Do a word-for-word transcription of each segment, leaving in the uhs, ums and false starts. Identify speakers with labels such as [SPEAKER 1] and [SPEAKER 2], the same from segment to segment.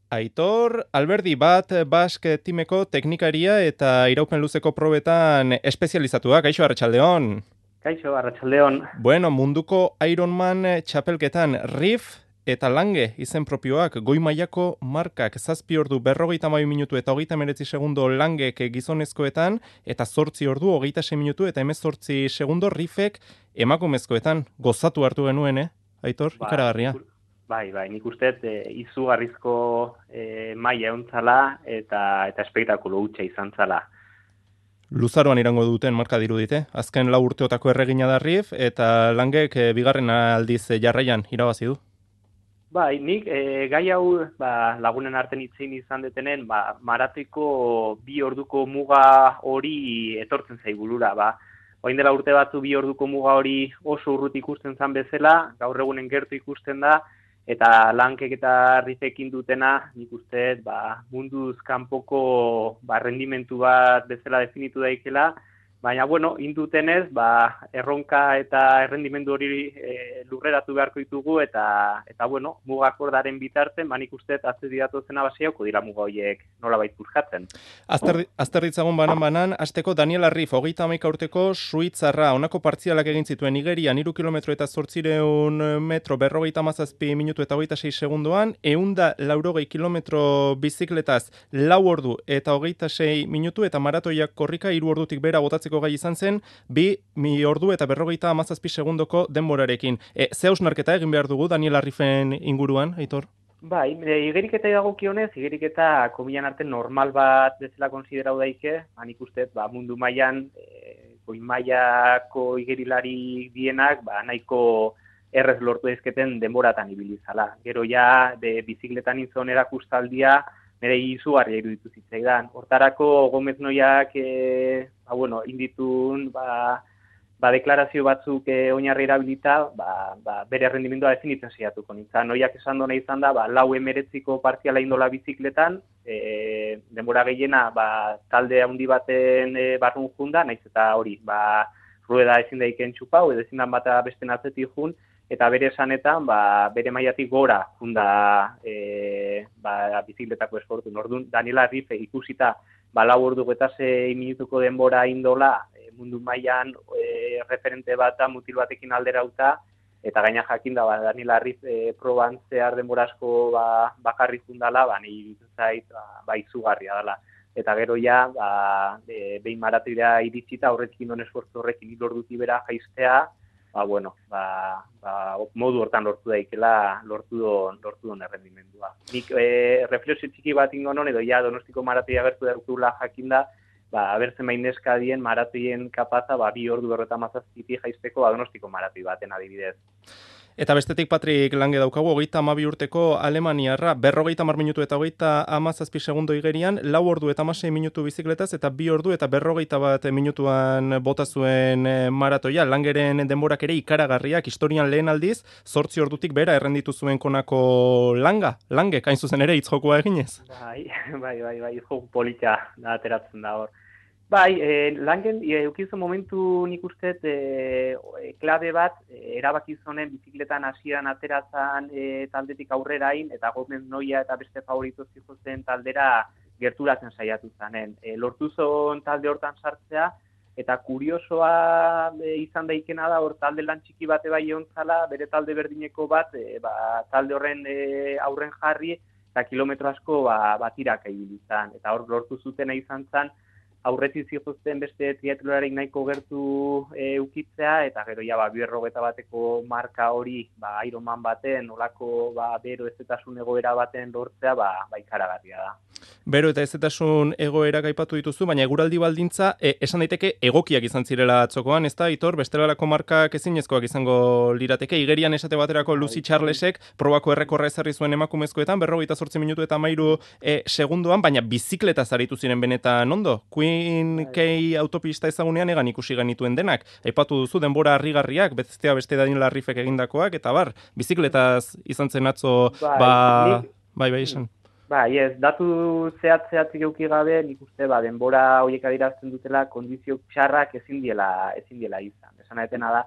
[SPEAKER 1] Aitor Alberdi bat Basque Timeko teknikaria eta iraupen luzeko probetan espezializatua. Kaixo, arratsaldeon.
[SPEAKER 2] Kaixo, arratsaldeon.
[SPEAKER 1] Bueno, munduko Ironman txapelketan Riff eta Lange izen propioak goi mailako markak zazpi ordu berrogeita hamabi minutu eta hogeita hemeretzi segundo Langek gizonezkoetan eta zortzi ordu hogeita sei minutu eta hemezortzi segundo Riffek emakumezkoetan gozatu hartu genuen, eh? Aitor,
[SPEAKER 2] Ba,
[SPEAKER 1] ikaragarria.
[SPEAKER 2] nik, bai, bai, nik uste e, izugarrizko e, maila euntzala eta eta espektakulo hutsa izan zala.
[SPEAKER 1] Luzaroan irango duten marka dirudite. Azken lau urteotako erregina da Riff eta Langek e, bigarren aldiz e, jarraian irabazi du.
[SPEAKER 2] Bai, nik e, gai hau ba, lagunen arten itzein izan detenen, ba, maratoiko bi orduko muga hori etortzen zaigulura, ba. Orain dela urte batzu bi orduko muga hori oso urrut ikusten zan bezala, gaur egunen gertu ikusten da, eta Langek eta Riffekin dutena, nik uste, ba, munduz kanpoko ba, rendimentu bat bezala definitu daikela, baina, bueno, indutenez, ba, erronka eta errendimendu hori e, lurreratu beharko ditugu, eta, eta bueno, mugakordaren bitarten, ba, nik uste, atzedi datozena basiauko dira muga horiek nolabait puzkatzen.
[SPEAKER 1] Azter, azter ditzagun banan-banan, azteko Daniela Riff, hogeita hamaika urteko suitzarra, honako partzialak egin zituen Nigerian, hiru kilometro eta zortzireun metro, berrogeita hamazazpi minutu eta hogeita sei segundoan, eunda laurogei kilometro bizikletaz, lau ordu eta hogeita sei minutu, eta maratoiak korrika hiru ordutik bera botatzeko gai izan zen, bi mi ordu eta berrogeita hamazazpi segundoko denborarekin. E, ze hausnarketa egin behar dugu Daniela Riffen inguruan, Aitor?
[SPEAKER 2] Bai, e, igeriketa dagokionez, igeriketa komilan arte normal bat bezala konsiderau daike, hanik uste, ba, mundu mailan e, goi mailako igerilari dienak, ba, nahiko errez lortu daizketen denboratan ibilizala. Gero ja, de bizikletan izan erakustaldia, nire izugarria iruditu zitzaidan. Hortarako Gomez Noiak, e, ba, bueno, inditun, ba, ba, deklarazio batzuk e, oinarri erabilita, ba, ba, bere rendimendua definitzen saiatuko nintzen. Noiak esan dona izan da, ba, lau emeretziko partziala indola bizikletan, e, denbora gehiena, ba, talde handi baten e, barrun junda, naiz eta hori, ba, rueda ezin daiken txupau, edo ezin dan bata besten atzetik jun, eta bere esanetan, ba, bere mailatik gora junda e, ba, bizikletako esportu. Orduan, Daniela Riff ikusita, ba, lau ordu eta sei minutuko denbora indola, e, mundu mailan e, referente bata mutil batekin alderauta, eta gaina jakin da, ba, Daniela Riff e, proban zehar denbora asko ba, bakarri jundala, ba, nahi zait, ba, ba, izugarria dela. Eta gero ja, ba, e, behin maratoira iritsita, horretik indon esfortzu horrekin hil orduti bera jaistea, ba, bueno, ba, ba, modu hortan lortu daikela, lortu don, lortu don errendimendua. Nik e, reflexio txiki bat ingo non, edo ja Donostiko maratoia gertu daukula jakinda, ba, abertzen bain neska dien maratoien kapaza, ba, bi ordu berreta mazazpipi jaisteko ba, Donostiko maratoi baten adibidez.
[SPEAKER 1] Eta bestetik Patrik Lange daukagu, hogeita hamabi urteko Alemaniarra, berrogeita hamar minutu eta hogeita hamazazpi segundo igerian, lau ordu eta hamasei minutu bizikletaz, eta bi ordu eta berrogeita bat minutuan bota zuen maratoia. Langeren denborak ere ikaragarriak, historian lehen aldiz, zortzi ordutik bera errenditu zuen konako Langa, Lange, hain zuzen ere hitzjokua eginez.
[SPEAKER 2] Bai, bai, bai, bai, joku polita da ateratzen da hor. Bai, e, Langen, e, eukizu momentu nik uste e, klabe bat, e, erabakizonen bizikletan hasieran ateratzen e, taldetik aurrerain, eta Gomez Noia eta beste favorito zijozen taldera gerturatzen saiatu zanen. E, lortu zon talde hortan sartzea, eta kuriosoa e, izan daikena da, hor talde lan txiki bate bai ontzala, bere talde berdineko bat, e, ba, talde horren e, aurren jarri, eta kilometro asko ba, batiraka ibilizan. Eta hor lortu zutena izan zen, aurretik zihozten beste triatlolarik nahiko gertu e, ukitzea, eta gero ja, ba, berrogeita bateko marka hori, ba, Ironman baten, olako, ba, bero ezetasun egoera baten lortzea, ba, ba ikaragarria da.
[SPEAKER 1] Bero eta ezetasun egoera gaipatu dituzu, baina eguraldi baldintza e, esan daiteke egokiak izan zirela atzokoan, ez da, Aitor, bestelalako markak ezinezkoak izango lirateke. Igerian esate baterako Lucy Charlesek probako errekorra ezarri zuen emakumezkoetan, berrogeita zortzi minutu eta hamairu e, segundoan, baina bizikleta zaritu ziren benetan ondo. Queen Key autopista ezagunean egan ikusi genituen denak. Aipatu duzu denbora harrigarriak, bestea beste Daniela Riffek egindakoak, eta bar, bizikletaz izan zen atzo, ba, bai, bai, esan.
[SPEAKER 2] Bai, ez, datu zehatz-zehatzik euki gabe, nik uste, ba, denbora horiek adirazten dutela, kondizio txarrak ezin diela, ezin diela izan. Esan etena da,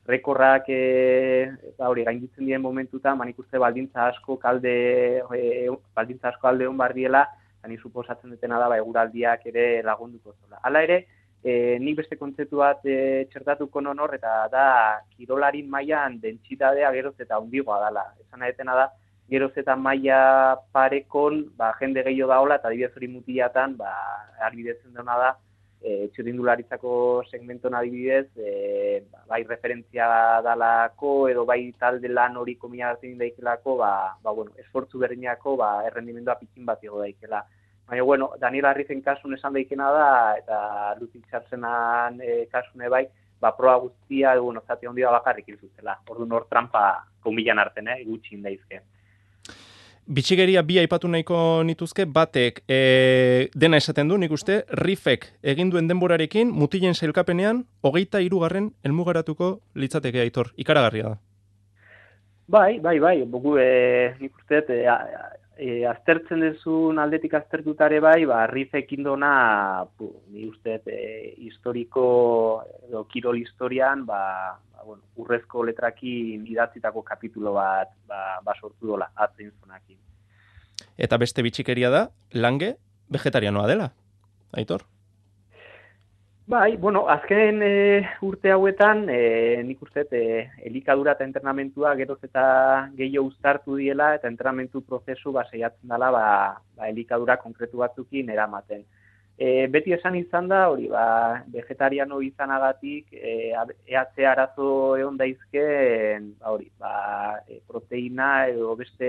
[SPEAKER 2] rekorrak e, ba, hori gainditzen diren momentuta, manik uste baldintza asko kalde, e, baldintza asko alde hon bardiela, eta ni suposatzen dutena da, ba, eguraldiak ere lagunduko zola. Hala ere, e, nik beste kontzeptu bat e, txertatuko non hor, eta da, kirolarin mailan dentsitatea geroz eta handigoa dela. Esan nahetena da, geroz eta maila parekon, ba, jende gehiago daola, eta adibidez hori mutilatan, ba, argidetzen dena da, e, txirrindularitzako segmenton adibidez, e, bai referentzia dalako, edo bai talde lan hori komina hartzen daikelako, ba, ba, bueno, esfortzu berdinako, ba, errendimendua pikin bat igo daikela. Baina, bueno, Daniel Arrizen kasun esan daikena da, eta Lucy Charlesenan e, kasune bai, ba, proa guztia, edo, bueno, zati handi da bakarrik ilzutela. Ordu nor trampa komilan hartzen, eh, gutxi indaizke.
[SPEAKER 1] Bitxigeria bi aipatu nahiko nituzke, batek e, dena esaten du, nik uste, Riffek egin duen denborarekin, mutilen sailkapenean, hogeita hirugarren helmugaratuko litzateke Aitor, ikaragarria da.
[SPEAKER 2] Bai, bai, bai, bugu, e, nik uste, e, e, aztertzen dezun aldetik aztertutare bai, ba, Riffek indona, pu, nik uste, e, historiko, edo kirol historian, ba, bueno, urrezko letrakin idatzitako kapitulo bat ba, ba sortu dola, atzen zonakin.
[SPEAKER 1] Eta beste bitxikeria da, Lange vegetarianoa dela, Aitor?
[SPEAKER 2] Bai, bueno, azken e, urte hauetan, e, nik uste, e, elikadura eta entrenamentua geroz eta gehiago uztartu diela, eta entrenamentu prozesu ba, saiatzen dela ba, ba, elikadura konkretu batzukin eramaten. E, beti esan izan da, hori, ba, vegetariano izanagatik, e, ehatzea arazo egon daizken, ba, hori, ba, e, proteina edo beste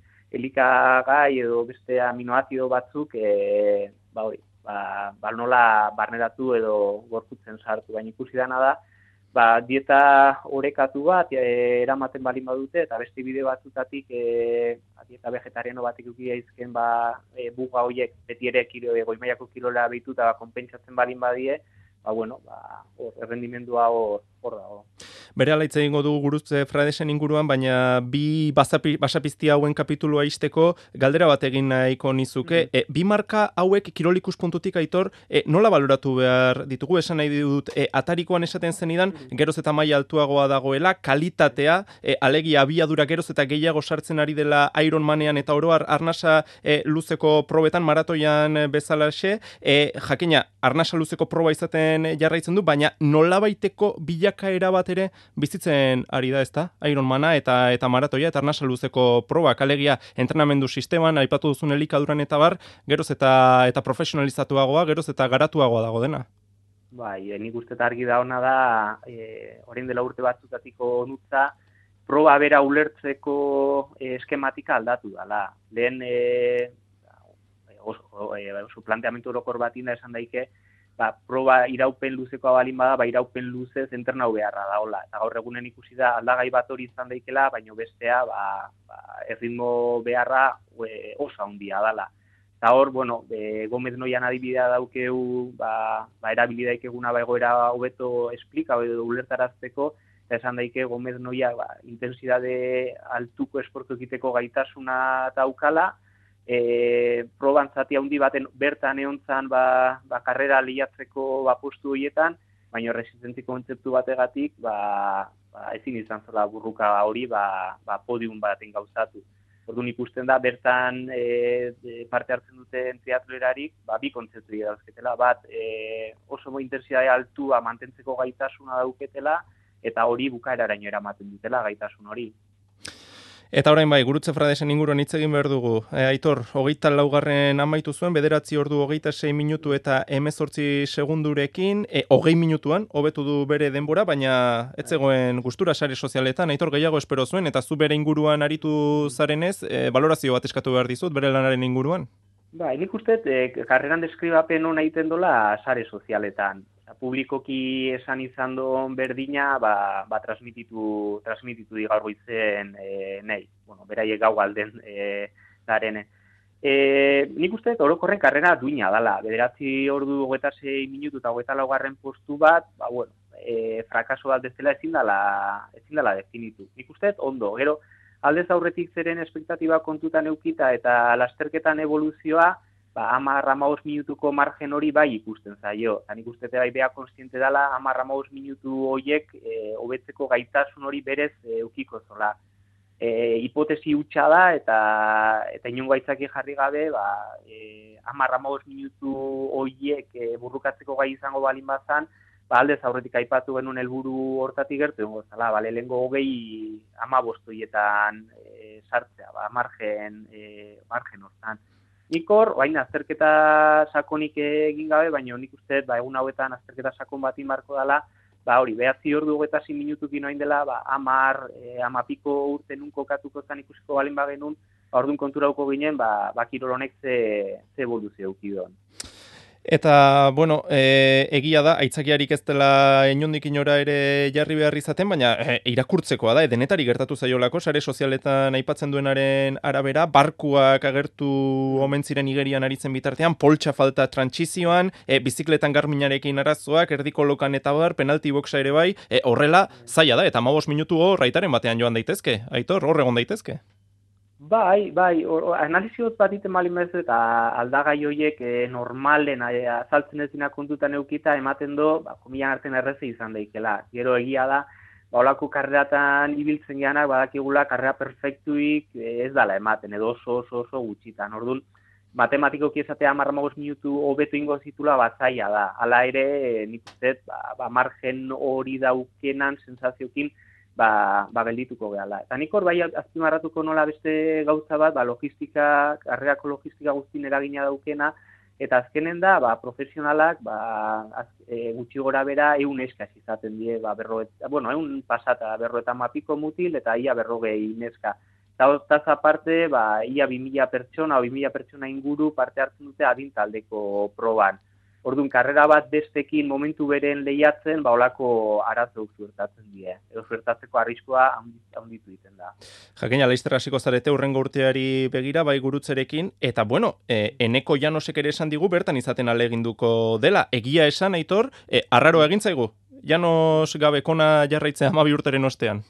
[SPEAKER 2] elikagai edo beste aminoazido batzuk, e, ba, hori, ba, ba, nola barneratu edo gorputzen sartu, baina ikusi dana da, ba, dieta orekatu bat e, eramaten balin badute, eta beste bide batzutatik e, dieta vegetariano batik ukia izken ba, e, buga horiek beti ere kilo, e, goimaiako kilola behitu eta ba, konpentsatzen balin badie, ba, bueno, ba, hor, errendimendua hor, hor dago.
[SPEAKER 1] Bere alaitze egingo dugu Gurutze Fradesen inguruan, baina bi basapi, basapizti hauen kapitulua izteko galdera bat egin nahiko nizuke. Mm. E, bi marka hauek kirolikus puntutik Aitor, e, nola baloratu behar ditugu? Esan nahi dut, e, atarikoan esaten zenidan, mm. geroz eta maila altuagoa dagoela, kalitatea, e, alegia abiadura geroz eta gehiago sartzen ari dela Ironmanean eta oroar arnasa e, luzeko probetan, maratoian bezalaxe, e, jakina, arnasa luzeko proba izaten jarraitzen du, baina nolabaiteko bilakaera bat ere bizitzen ari da, ezta? Ironmana eta eta maratoia eta arnasa luzeko probak, alegia entrenamendu sisteman, aipatu duzun elikaduran eta bar, geroz eta eta profesionalizatuagoa, geroz eta garatuagoa dago dena.
[SPEAKER 2] Bai, nik uste argi da ona da, e, orain dela urte batzutatiko onutza, proba bera ulertzeko e, eskematika aldatu dala. Lehen e, oso, e, oso planteamentu orokor batin da esan daike, ba, proba iraupen luzeko balin bada, ba, iraupen luzez entrenau beharra daola. Eta gaur egunen ikusi da aldagai bat hori izan daikela, baino bestea ba, ba, erritmo beharra e, oso handia dala. Eta hor, bueno, e, Gomez Noian adibidea daukeu, ba, ba erabilidaik eguna ba, egoera hobeto esplika, edo ulertarazteko, eta esan daike Gomez Noia ba, intensidade altuko esportu egiteko gaitasuna daukala, E, proban zati handi baten bertan eontzan ba, ba, karrera liatzeko ba, postu horietan, baina resistentzia kontzeptu bategatik ba, ba, ezin izan zela burruka hori ba, ba, podium baten gauzatu. Orduan ikusten da, bertan e, parte hartzen duten triatlerarik ba, bi kontzeptu dira dauzketela. Bat, e, oso intensitate altua mantentzeko gaitasuna dauketela, eta hori bukaeraraino eramaten dutela gaitasun hori.
[SPEAKER 1] Eta orain bai, Gurutze Fradesen inguruan hitz egin behar dugu. E, Aitor, hogeita laugarren amaitu zuen, bederatzi ordu hogeita sei minutu eta hemezortzi segundurekin, e, hogei minutuan, hobetu du bere denbora, baina ez zegoen gustura sare sozialetan, Aitor gehiago espero zuen, eta zu bere inguruan aritu zarenez, e, balorazio bat eskatu behar dizut, bere lanaren inguruan?
[SPEAKER 2] Ba, nik uste, e, karreran deskribapen hona egiten dola sare sozialetan. Publikoki esan izan duen berdina, ba, ba transmititu, transmititu di gaur goizen e, nahi. Bueno, beraiek gau alden e, darene. E, nik uste, orokorren karrera duina dala. Bederatzi ordu hogeita sei minutu eta hogeita laugarren postu bat, ba, bueno, e, frakaso bat bezala ezin dala, ezin dala definitu. Nik uste, ondo, gero, aldez aurretik zeren espektatiba kontutan eukita eta lasterketan evoluzioa, ba, hamar hamabost minutuko margen hori bai ikusten zaio. Eta nik uste bai bea konstiente dela hamar hamabost minutu horiek e, hobetzeko gaitasun hori berez e, eukiko zola. E, hipotesi hutsa da eta eta inongo aitzaki jarri gabe, ba, e, hamar hamabost minutu horiek e, burrukatzeko gai izango balin bazan, ba, aldez aurretik aipatu genuen helburu hortatik gertu egongo zala, ba, lehengo hogei hamabost horietan e, sartzea, ba, margen, e, margen hortan. Nik hor, oain azterketa sakonik egin gabe, baina nik uste, ba, egun hauetan azterketa sakon bat inbarko dela, ba, hori, behatzi ordu hogeita zin minutukin oain dela, ba, amar, e, amapiko urte nun kokatuko zan ikusiko balin bagenun, ba, orduan konturauko ginen, ba, ba kirol honek ze, ze evoluzio eukidon.
[SPEAKER 1] Eta, bueno, e, egia da, aitzakiarik ez dela inondik inora ere jarri behar izaten, baina e, irakurtzekoa da, denetari gertatu zaiolako, sare sozialetan aipatzen duenaren arabera, barkuak agertu omen ziren igerian aritzen bitartean, poltsa falta trantsizioan, e, bizikletan garminarekin arazoak, erdiko lokan eta bar, penalti boxa ere bai, e, horrela zaila da, eta hamabost minutu hor raitaren batean joan daitezke, Aitor, hor egon daitezke.
[SPEAKER 2] Bai, bai, analiziot bat iten malin bez eta aldagai horiek e, normalen e, azaltzen ez dina kontutan eukita ematen do, ba, komilan arten erreze izan daikela. Gero egia da, ba, olako karreratan ibiltzen geanak, badakigula karrera perfektuik e, ez dala ematen, edo oso oso oso gutxitan. Orduan, matematikoki esatea hamar hamabost minutu hobeto ingo zitula batzaia da. Hala ere, e, nik uste, ba, ba, margen hori daukenan sensaziokin, ba, ba geldituko gehala. Eta nik hor bai azpimarratuko nola beste gauza bat, ba, logistika, karrerako logistika guztin eragina daukena, eta azkenen da, ba, profesionalak, ba, az, e, gutxi gora bera, eun eskaz izaten die, ba, berroet, bueno, eun pasata, berroeta mapiko mutil, eta ia berrogei neska. Eta hortaz aparte, ba, ia bi mila pertsona, o bi mila pertsona inguru parte hartzen dute adintaldeko proban. Orduan, karrera bat bestekin momentu beren lehiatzen, ba, olako arazo zuertatzen die. Edo zuertatzeko arriskoa handitu egiten da.
[SPEAKER 1] Jakina, laizter hasiko zarete urrengo urteari begira, bai gurutzerekin, eta bueno, e, Eneko Llanosek ere esan digu, bertan izaten aleginduko dela. Egia esan, Aitor, e, arraro egin zaigu? Llanos gabe kona jarraitzea hamabi urteren ostean?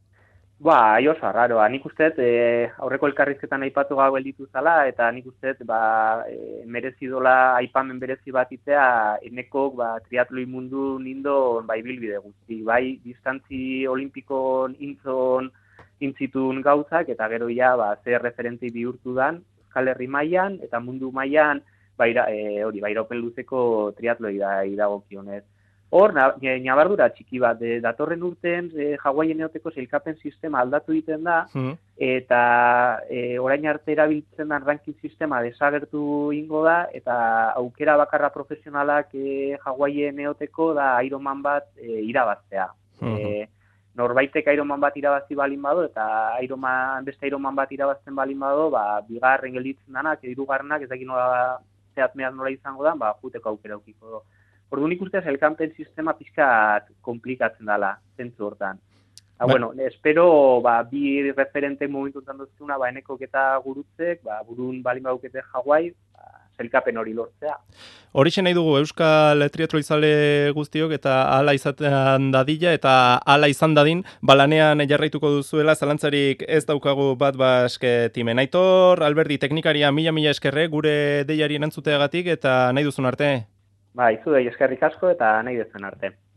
[SPEAKER 2] Ba, oso arraroa. Nik uste, e, aurreko elkarrizketan aipatu gau gelditu zala, eta nik uste, ba, e, merezidola aipamen berezi bat itea, Enekok, ba, triatloi mundu nindo, bai, bilbide guzti. Bai, distantzi olimpikon intzon, intzitun gauzak, eta gero ja, ba, ze referentei bihurtu dan, Euskal Herri mailan eta mundu mailan, ba, ira, e, hori, ba, iraupen luzeko triatloi da, idagokionez. Hor, nabardura txiki bat, de, datorren urten e, Hawaien eoteko sailkapen sistema aldatu egiten da, mm. eta e, orain arte erabiltzen den ranking sistema desagertu ingo da, eta aukera bakarra profesionalak e, Hawaien eoteko da Ironman bat e, irabaztea. Mm -hmm. e, norbaitek Ironman bat irabazi balin bado, eta Ironman, beste Ironman bat irabazten balin bado, ba, bigarren gelditzen danak, hirugarrenak, ez dakit nola zehatmeaz nola izango da, ba, juteko aukera aukiko do. Orduan ikusteaz, elkanpen sistema pixkat komplikatzen dela, zentzu hortan. Ha, ba. Bueno, espero, ba, bi referente momentu enten duzuna, ba, Enekok eta gurutzek, ba, burun balin badukete Hawaii, ba, zelkapen hori lortzea.
[SPEAKER 1] Horixe nahi dugu, Euskal Triatloizale guztiok, eta hala izaten dadila, eta hala izan dadin, balanean jarraituko duzuela, zalantzarik ez daukagu bat baske timen. Aitor, Alberdi, teknikaria, mila-mila eskerre, gure deiari erantzuteagatik, eta nahi duzun arte.
[SPEAKER 2] Ba, izu da eskerrik asko eta nahi dezuen arte.